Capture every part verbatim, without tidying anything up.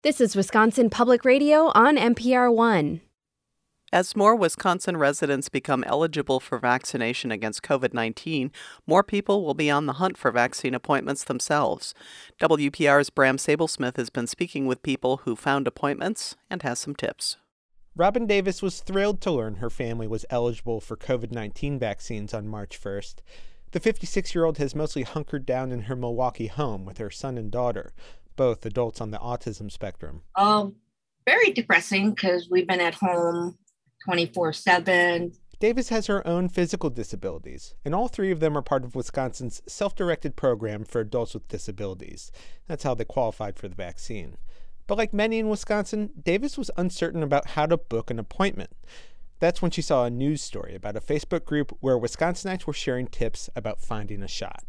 This is Wisconsin Public Radio on N P R One. As more Wisconsin residents become eligible for vaccination against covid nineteen, more people will be on the hunt for vaccine appointments themselves. W P R's Bram Sablesmith has been speaking with people who found appointments and has some tips. Robin Davis was thrilled to learn her family was eligible for covid nineteen vaccines on March first. The fifty-six-year-old has mostly hunkered down in her Milwaukee home with her son and daughter, both adults on the autism spectrum. Um, very depressing because we've been at home twenty-four seven. Davis has her own physical disabilities, and all three of them are part of Wisconsin's self-directed program for adults with disabilities. That's how they qualified for the vaccine. But like many in Wisconsin, Davis was uncertain about how to book an appointment. That's when she saw a news story about a Facebook group where Wisconsinites were sharing tips about finding a shot.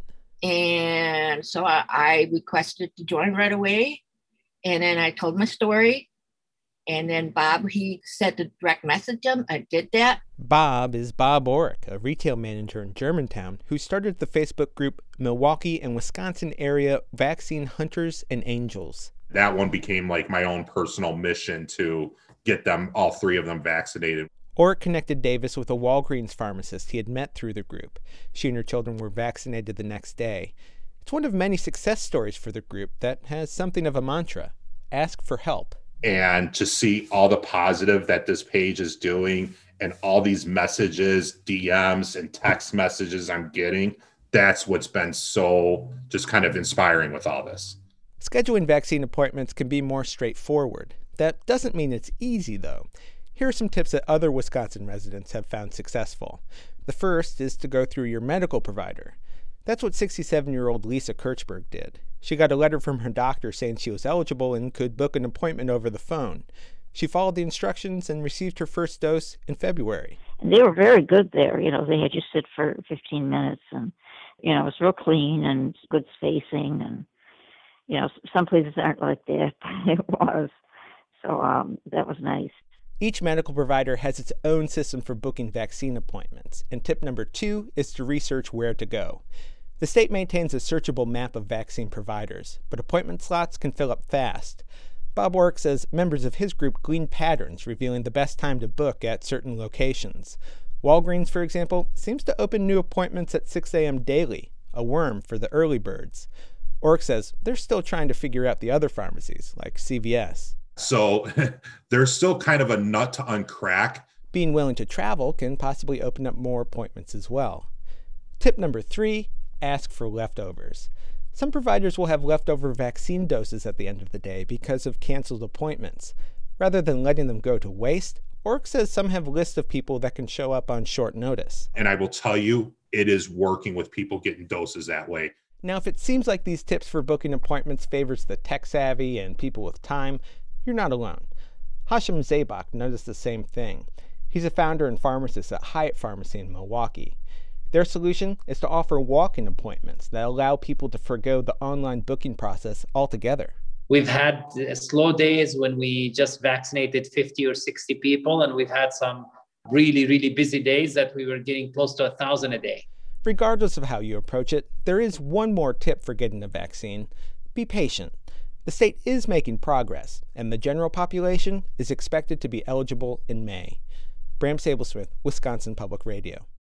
And so I, I requested to join right away. And then I told my story. And then Bob, he said to direct message him. I did that. Bob is Bob Orrick, a retail manager in Germantown, who started the Facebook group Milwaukee and Wisconsin Area Vaccine Hunters and Angels. That one became like my own personal mission to get them, all three of them, vaccinated. Orrick connected Davis with a Walgreens pharmacist he had met through the group. She and her children were vaccinated the next day. It's one of many success stories for the group that has something of a mantra: ask for help. And to see all the positive that this page is doing and all these messages, D Ms and text messages I'm getting, that's what's been so just kind of inspiring with all this. Scheduling vaccine appointments can be more straightforward. That doesn't mean it's easy, though. Here are some tips that other Wisconsin residents have found successful. The first is to go through your medical provider. That's what sixty-seven-year-old Lisa Kirchberg did. She got a letter from her doctor saying she was eligible and could book an appointment over the phone. She followed the instructions and received her first dose in February. And they were very good there. You know, they had you sit for fifteen minutes, and, you know, it was real clean and good spacing. And, you know, some places aren't like that. It was. So um, that was nice. Each medical provider has its own system for booking vaccine appointments, and tip number two is to research where to go. The state maintains a searchable map of vaccine providers, but appointment slots can fill up fast. Bob Orrick says members of his group glean patterns revealing the best time to book at certain locations. Walgreens, for example, seems to open new appointments at six a.m. daily, a worm for the early birds. Orrick says they're still trying to figure out the other pharmacies, like C V S. So there's still kind of a nut to uncrack. Being willing to travel can possibly open up more appointments as well. Tip number three, ask for leftovers. Some providers will have leftover vaccine doses at the end of the day because of canceled appointments. Rather than letting them go to waste, Orrick says some have lists of people that can show up on short notice. And I will tell you, it is working with people getting doses that way. Now, if it seems like these tips for booking appointments favors the tech-savvy and people with time, you're not alone. Hashem Zabak noticed the same thing. He's a founder and pharmacist at Hyatt Pharmacy in Milwaukee. Their solution is to offer walk-in appointments that allow people to forgo the online booking process altogether. We've had slow days when we just vaccinated fifty or sixty people, and we've had some really, really busy days that we were getting close to a thousand a day. Regardless of how you approach it, there is one more tip for getting a vaccine. Be patient. The state is making progress, and the general population is expected to be eligible in May. Bram Sablesmith, Wisconsin Public Radio.